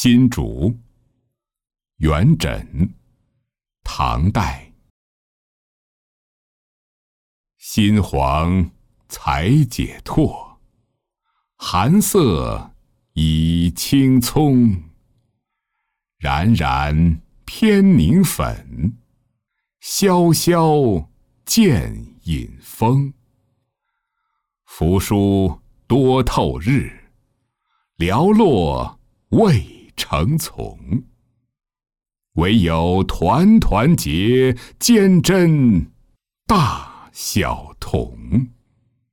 新竹，元稹，唐代。新黄才解脱，寒色已青葱。冉冉偏凝粉，萧萧渐引风。扶疏多透日，寥落未成丛。唯有团团结，坚贞大小同。